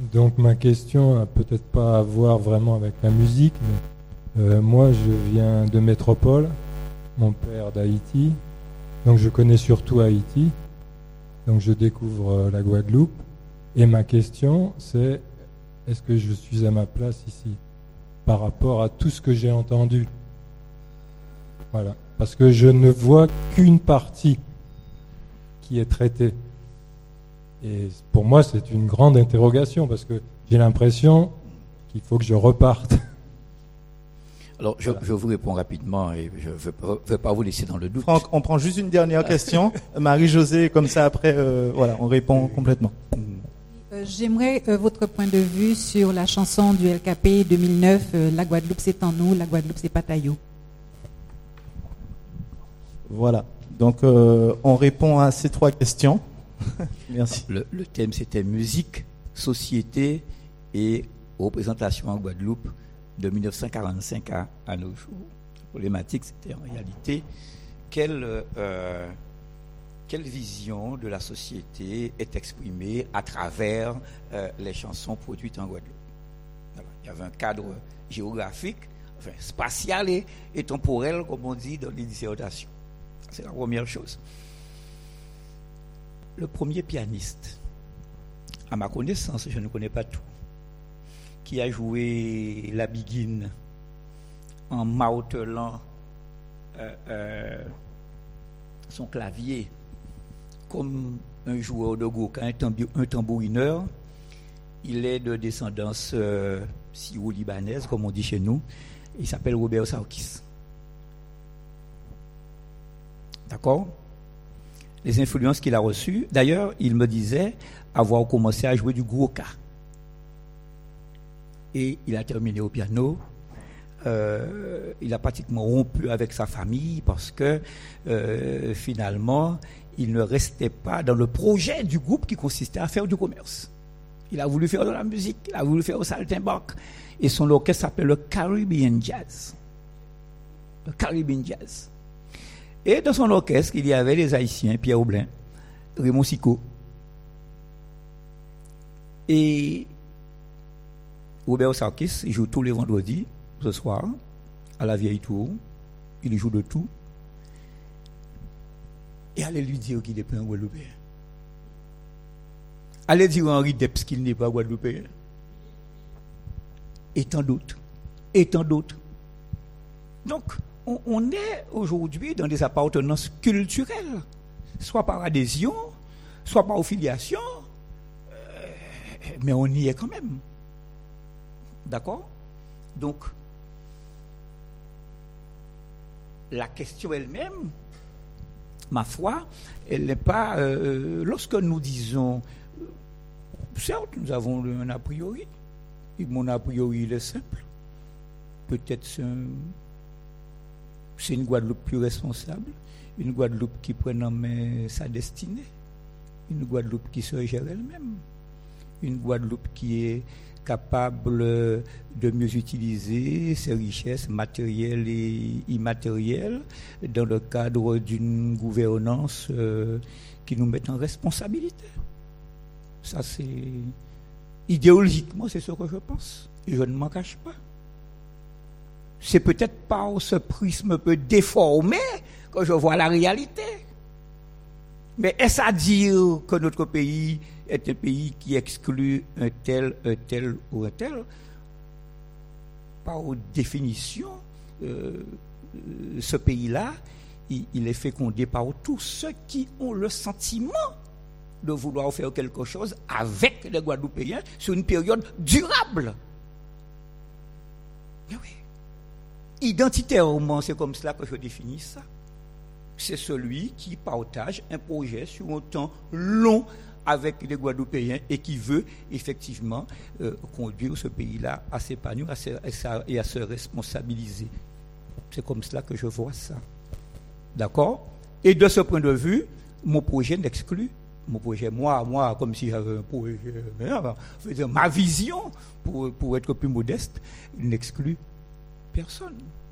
Donc ma question n'a peut-être pas à voir vraiment avec la musique, mais moi je viens de métropole, mon père d'Haïti, donc je connais surtout Haïti, donc je découvre la Guadeloupe, et ma question c'est, est-ce que je suis à ma place ici par rapport à tout ce que j'ai entendu? Voilà, parce que je ne vois qu'une partie qui est traitée. Et pour moi, c'est une grande interrogation, parce que j'ai l'impression qu'il faut que je reparte. Alors, je vous réponds rapidement, et je ne veux pas vous laisser dans le doute. Franck, on prend juste une dernière question. Marie-Josée, comme ça, après, voilà, on répond complètement. J'aimerais votre point de vue sur la chanson du LKP 2009, La Guadeloupe c'est en nous, la Guadeloupe c'est pas taillot. Voilà, donc on répond à ces 3 questions. Merci. Le thème, c'était musique, société et représentation en Guadeloupe de 1945 à nos jours. La problématique, c'était en réalité quelle vision de la société est exprimée à travers les chansons produites en Guadeloupe. Alors, il y avait un cadre géographique, enfin, spatial et temporel, comme on dit dans les dissertations. C'est la première chose. Le premier pianiste, à ma connaissance, je ne connais pas tout, qui a joué la biguine en martelant son clavier comme un joueur de goka, un tambourineur. Il est de descendance syro-libanaise, comme on dit chez nous. Il s'appelle Robert Sarkis. D'accord? Les influences qu'il a reçues. D'ailleurs, il me disait avoir commencé à jouer du goka. Et il a terminé au piano. Il a pratiquement rompu avec sa famille parce que finalement, il ne restait pas dans le projet du groupe qui consistait à faire du commerce. Il a voulu faire de la musique, il a voulu faire au saltimbanque. Et son orchestre s'appelle le Caribbean Jazz. Le Caribbean Jazz. Et dans son orchestre, il y avait les Haïtiens, Pierre Aublin, Raymond Sicot. Et Robert Sarkis, il joue tous les vendredis, ce soir, à la Vieille Tour. Il joue de tout. Et allez lui dire qu'il n'est pas un Guadeloupéen. Allez dire à Henri Depps qu'il n'est pas Guadeloupéen. Et tant d'autres. Et tant d'autres. Donc, on est aujourd'hui dans des appartenances culturelles, soit par adhésion, soit par affiliation, mais on y est quand même. D'accord? Donc, la question elle-même, ma foi, elle n'est pas... lorsque nous disons... certes, nous avons un a priori, et mon a priori, il est simple. Peut-être c'est une Guadeloupe plus responsable, une Guadeloupe qui prenne en main sa destinée, une Guadeloupe qui se gère elle-même, une Guadeloupe qui est capable de mieux utiliser ses richesses matérielles et immatérielles dans le cadre d'une gouvernance qui nous met en responsabilité. Ça, c'est... idéologiquement, c'est ce que je pense. Et je ne m'en cache pas. C'est peut-être par ce prisme un peu déformé que je vois la réalité. Mais est-ce à dire que notre pays est un pays qui exclut un tel ou un tel? Par définition, ce pays-là, il est fécondé par tous ceux qui ont le sentiment de vouloir faire quelque chose avec les Guadeloupéens sur une période durable. Mais oui. Identitairement, c'est comme cela que je définis ça. C'est celui qui partage un projet sur un temps long avec les Guadeloupéens et qui veut effectivement conduire ce pays-là à s'épanouir et à se responsabiliser. C'est comme cela que je vois ça. D'accord? Et de ce point de vue, mon projet n'exclut, mon projet, moi, comme si j'avais un projet, ma vision, pour être plus modeste, n'exclut personne.